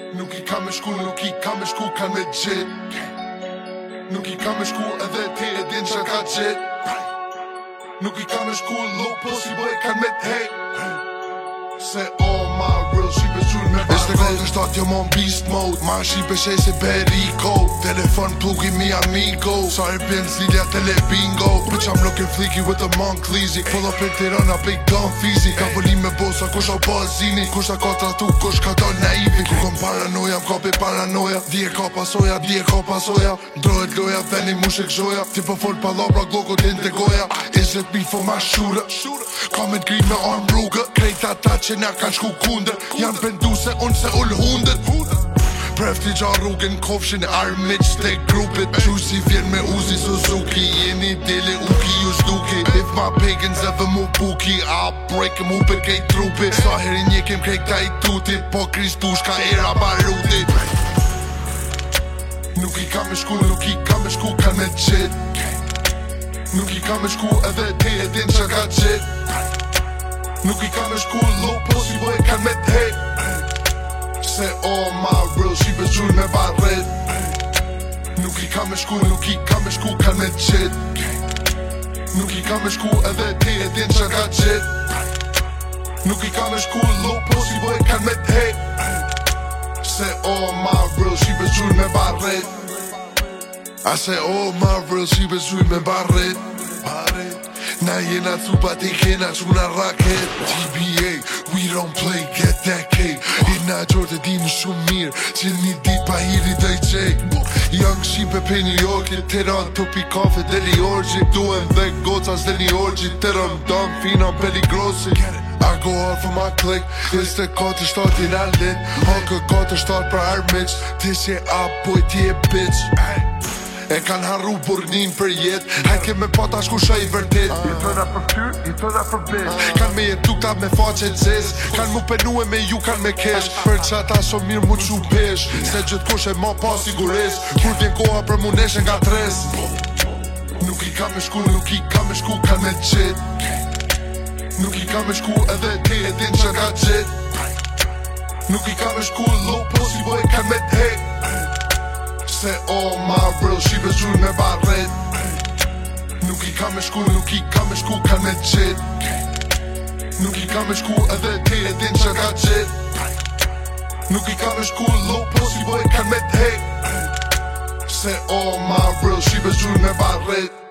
Nuk I ka me shku, nuk I ka me shku, kan me gjit. Nuk I ka me shku edhe ti e din qa ka gjit. Nuk I ka me shku low pussy boy kan me t'hejt. Se all my real shqipe qurë me Ishte kodë shtat jo mon beast mode. Ma shqipe shej se Perico. Telefon plugi mi amigo. Sorry benzilja tele bingo. Bitch I'm looking fleeky with a monk leasy. Pull up in Tirana big gun fizi. Ka volim me bosa kush o bazini. Kush ta ka tratu kush ka don naivi. Ku kom paranoja m'kapi paranoja. Dje ka pasoja, dje ka pasoja. Ndrohet loja, veni mushek zhoja. Ti po fol palabra gloko t'inte goja. Is it me for my shooter? Come and green me arm rrugë. Krejta ta që na kan shku kunder. Jan pendu se unë se ull hundet. Prefti gja rrugën kofshin armit stek grupit. Juicy vjen me Uzi Suzuki. Jeni dele uki ju shduki. If my pagans ever mu buki, I'll break him up e kej trupi. Sa herin njekim krejta I tuti. Po kristush ka era baruti. Nuk I ka me shku, nuk I ka me shku, kan me qit. Nuk I ka me shku edhe ti e din qa ka qit. Nuk I ka me shku low pussy boy kan me t'hejt. Se all my real shqipe qurë me barret. Nuk I ka me shku, nuk I ka me shku, kan me qit. Nuk I ka me shku edhe ti e din qa ka qit. Nuk I ka me shku low pussy boy kan me t'hejt. Se all my real shqipe qurë me barret. I say all my real shqipe qurë me barret. Na jena cupa ti kena quna raket. TBA, we don't play, get that cake. Hina gjorë të dim shumë mirë që një dit pa hiri dhe I qej. Young shqipe pe New Yorkit. Teran topi kafe deli orgjit. Duen dhe gocas deli orgjit. Teran dam fina peli grossi. I go hard for my click. Ishte 4-7 I rallit. Hake 4-7 për armiq. Ti që apoj ti e bitch. E kan harru burnin për jet. Hajke me pata shkusha I vërtet. I tëra për ty, I tëra për bitch. Kan me jetu këta me faqe zez. Kan mu penue me ju kan me kesh. Për qata so mirë mu qu pesh. Se gjithë kush e ma pa siguris. Kur vjen koha për mu neshe nga tres. Nuk I ka me shku, nuk I ka me shku, kan me qit. Nuk I ka me shku edhe ti e din qa ka qit. Nuk I ka me shku low pussy boy kan me t'hejt. Se all my real shqipe qurë me barret. Nuk I ka me shku, nuk I ka me shku, kan me qit. Nuk I ka me shku edhe ti e din qa ka qit. Nuk I ka me shku low pussy boy kan me t'hejt. Se all my real shqipe qurë me barret.